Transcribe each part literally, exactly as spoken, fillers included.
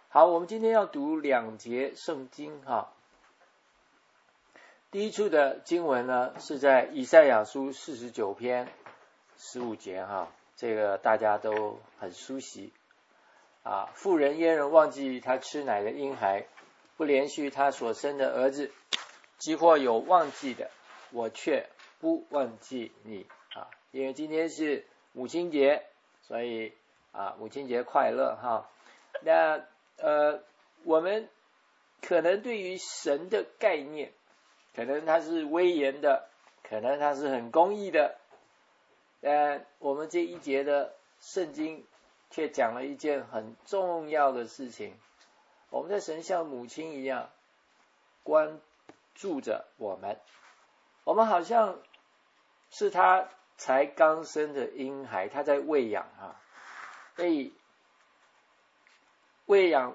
好，我们今天要读两节圣经哈。第一处的经文呢，是在以赛亚书四十九篇十五节哈，这个大家都很熟悉啊。妇人焉能忘记她吃奶的婴孩，不连续她所生的儿子？即或有忘记的，我却不忘记你啊。因为今天是母亲节，所以啊，母亲节快乐哈。那呃，我们可能对于神的概念，可能他是威严的，可能他是很公义的，但我们这一节的圣经却讲了一件很重要的事情。我们的神像母亲一样关注着我们，我们好像是他才刚生的婴孩，他在喂养啊，所以喂养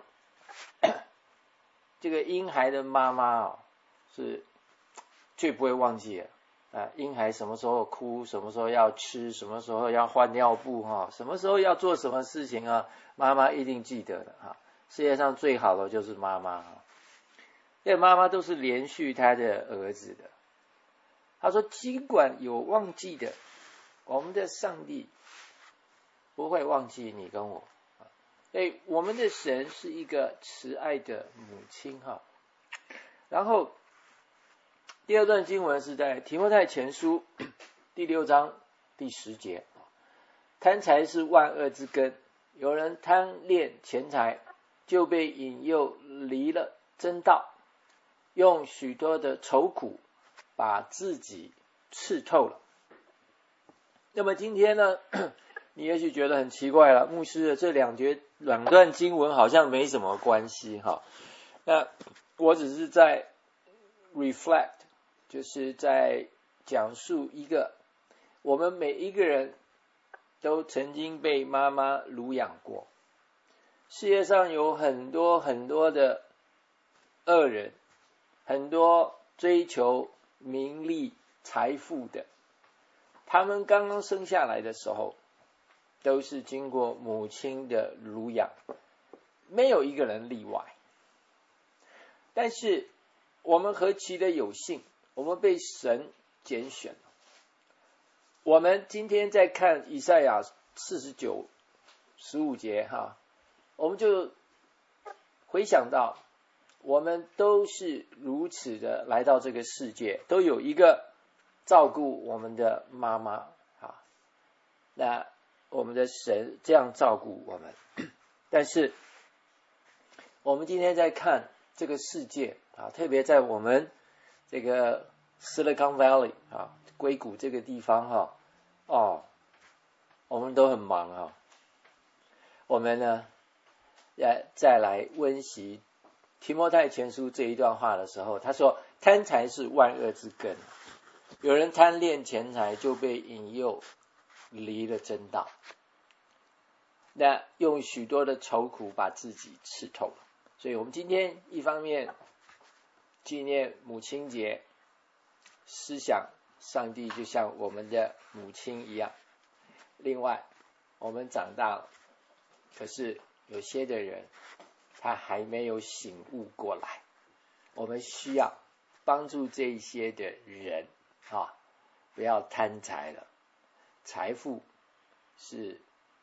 这个婴孩的妈妈啊，是最不会忘记的啊。婴孩什么时候哭，什么时候要吃，什么时候要换尿布哈，什么时候要做什么事情啊，妈妈一定记得的哈。世界上最好的就是妈妈哈，因为妈妈都是连续她的儿子的。他说，尽管有忘记的，我们的上帝不会忘记你跟我。所以我们的神是一个慈爱的母亲哈。然后第二段经文是在提摩太前书第六章第十节，贪财是万恶之根，有人贪恋钱财，就被引诱离了真道，用许多的愁苦把自己刺透了。那么今天呢，你也许觉得很奇怪了，牧师的这两节两段经文好像没什么关系哈。那我只是在 reflect， 就是在讲述一个我们每一个人都曾经被妈妈乳养过。世界上有很多很多的恶人，很多追求名利财富的，他们刚刚生下来的时候都是经过母亲的乳养，没有一个人例外。但是我们何其的有幸，我们被神拣选了。我们今天在看以赛亚四十九十五节哈，我们就回想到我们都是如此的来到这个世界，都有一个照顾我们的妈妈啊。那我们的神这样照顾我们，但是我们今天在看这个世界啊，特别在我们这个 Silicon Valley 啊，硅谷这个地方哈，哦，我们都很忙啊。我们呢，再再来温习提摩太前书这一段话的时候，他说：贪财是万恶之根，有人贪恋钱财，就被引诱离了真道，那用许多的愁苦把自己刺透了。所以我们今天一方面纪念母亲节，思想上帝就像我们的母亲一样。另外我们长大了，可是有些的人他还没有醒悟过来，我们需要帮助这一些的人啊，不要贪财了。财富是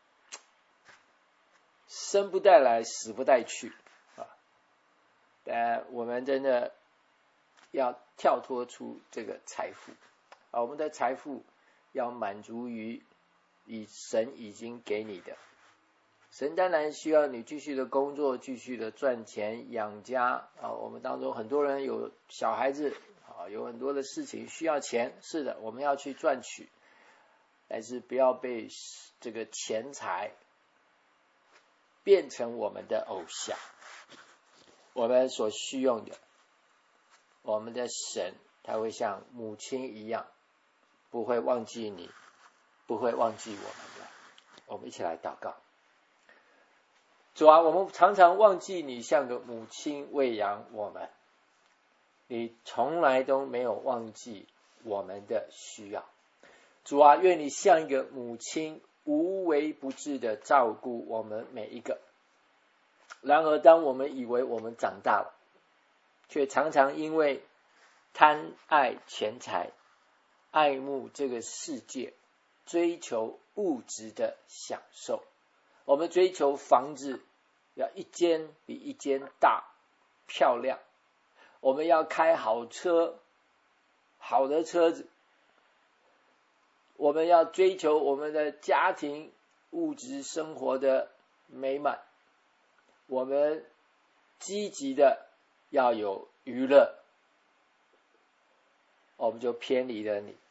生不带来，死不带去啊！但我们真的要跳脱出这个财富啊，我们的财富要满足于以神已经给你的。神当然需要你继续的工作，继续的赚钱养家啊。我们当中很多人有小孩子啊，有很多的事情需要钱，是的，我们要去赚取。但是不要被这个钱财变成我们的偶像。我们所需用的，我们的神他会像母亲一样，不会忘记你，不会忘记我们的。我们一起来祷告。主啊，我们常常忘记你像个母亲喂养我们，你从来都没有忘记我们的需要。主啊，愿你像一个母亲无微不至的照顾我们每一个。 然而当我们以为我们长大了，却常常因为贪爱钱财，爱慕这个世界，追求物质的享受。我们追求房子要一间比一间大漂亮，我们要开好车，好的车子，我们要追求我们的家庭物质生活的美满，我们积极的要有娱乐，我们就偏离了你。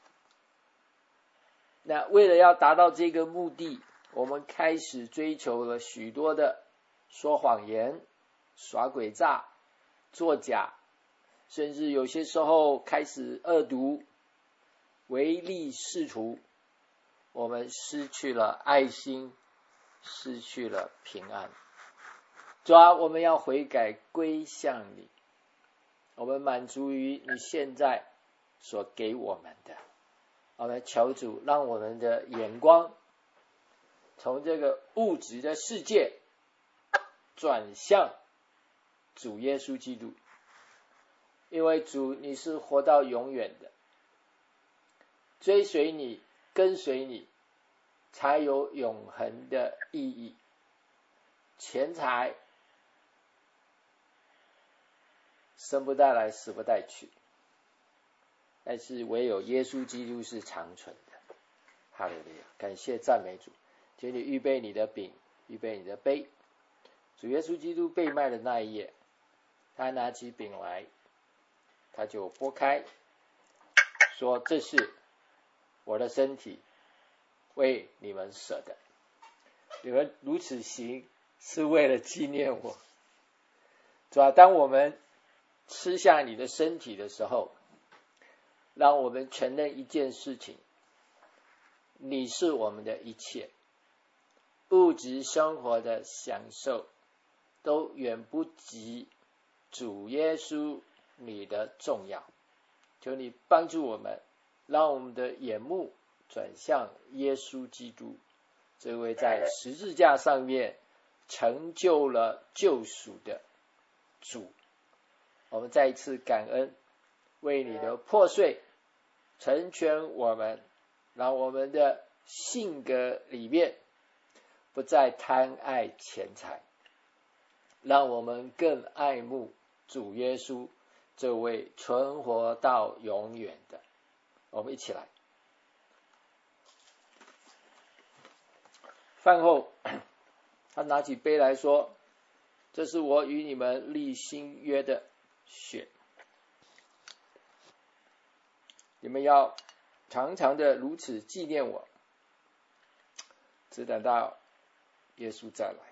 那为了要达到这个目的，我们开始追求了许多的说谎言、耍诡诈、作假，甚至有些时候开始恶毒、唯利是图，我们失去了爱心，失去了平安。主啊，我们要悔改归向你，我们满足于你现在所给我们的。我们求主让我们的眼光从这个物质的世界转向主耶稣基督，因为主你是活到永远的，追随你跟随你才有永恒的意义。钱财生不带来死不带去，但是唯有耶稣基督是长存的。哈利路亚，感谢赞美主。请你预备你的饼，预备你的杯。主耶稣基督被卖的那一夜，他拿起饼来，他就拨开，说这是我的身体，为你们舍的，你们如此行是为了纪念我。主啊，当我们吃下你的身体的时候，让我们承认一件事情，你是我们的一切，物质生活的享受都远不及主耶稣你的重要。求你帮助我们，让我们的眼目转向耶稣基督，这位在十字架上面成就了救赎的主。我们再一次感恩，为你的破碎成全我们，让我们的性格里面不再贪爱钱财，让我们更爱慕主耶稣这位存活到永远的。我们一起来。饭后他拿起杯来说，这是我与你们立新约的血，你们要常常的如此纪念我，直等到耶稣再来。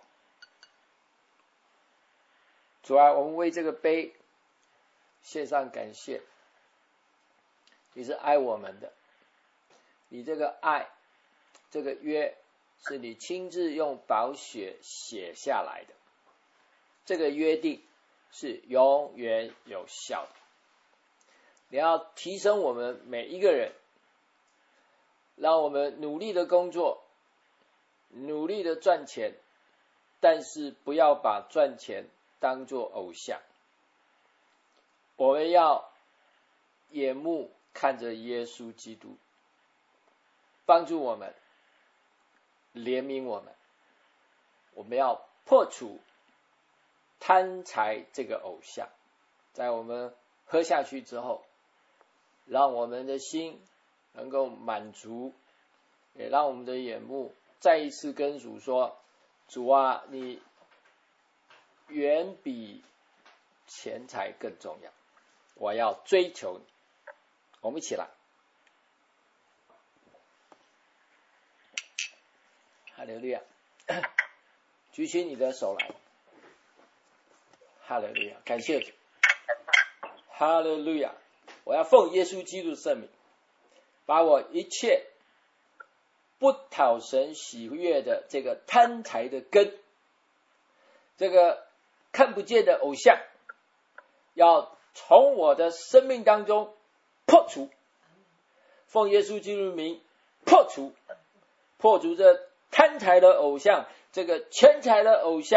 主啊，我们为这个杯献上感谢，你是爱我们的，你这个爱，这个约是你亲自用宝血写下来的，这个约定是永远有效的。你要提升我们每一个人，让我们努力的工作，努力的赚钱，但是不要把赚钱当作偶像。我们要眼目看着耶稣基督，帮助我们，怜悯我们。我们要破除贪财这个偶像，在我们喝下去之后，让我们的心能够满足，也让我们的眼目再一次跟主说，主啊，你远比钱财更重要，我要追求你。我们一起来。哈利路亚，举起你的手来。哈利路亚，感谢主。哈利路亚，我要奉耶稣基督的圣名，把我一切不讨神喜悦的这个贪财的根，这个看不见的偶像，要从我的生命当中破除，奉耶稣基督的名破除，破除这贪财的偶像，这个钱财的偶像，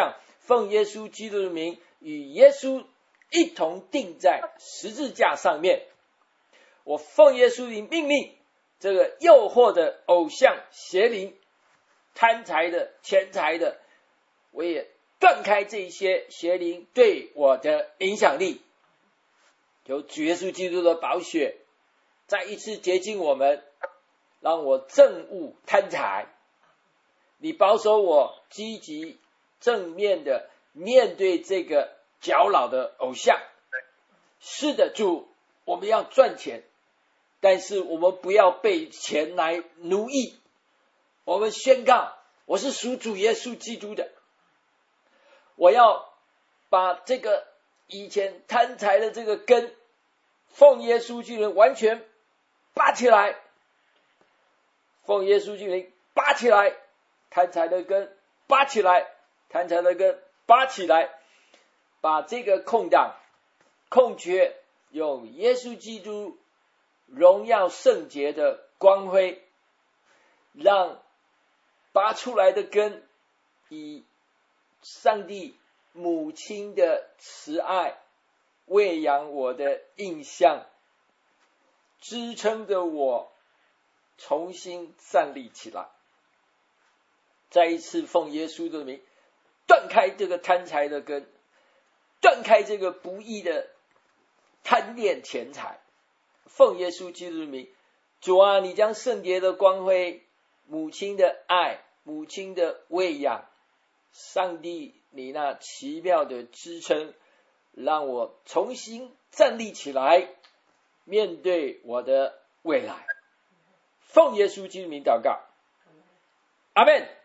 奉耶稣基督的名，与耶稣一同钉在十字架上面。我奉耶稣的命令，这个诱惑的偶像邪灵、贪财的、钱财的，我也断开这些邪灵对我的影响力。求主耶稣基督的宝血再一次洁净我们，让我憎恶贪财。你保守我积极正面的面对这个搅扰的偶像。是的，主，我们要赚钱，但是我们不要被钱来奴役。我们宣告，我是属主耶稣基督的，我要把这个以前贪财的这个根，奉耶稣基督完全拔起来，奉耶稣基督拔起来，贪财的根拔起来，贪财的根拔起来，把这个空档空缺用耶稣基督荣耀圣洁的光辉，让拔出来的根以上帝母亲的慈爱喂养我的印象，支撑着我重新站立起来。再一次奉耶稣的名，断开这个贪财的根，断开这个不义的贪恋钱财。奉耶稣基督的名，主啊，你将圣洁的光辉、母亲的爱、母亲的喂养，上帝你那奇妙的支撑，让我重新站立起来，面对我的未来。奉耶稣基督的名祷告，阿们。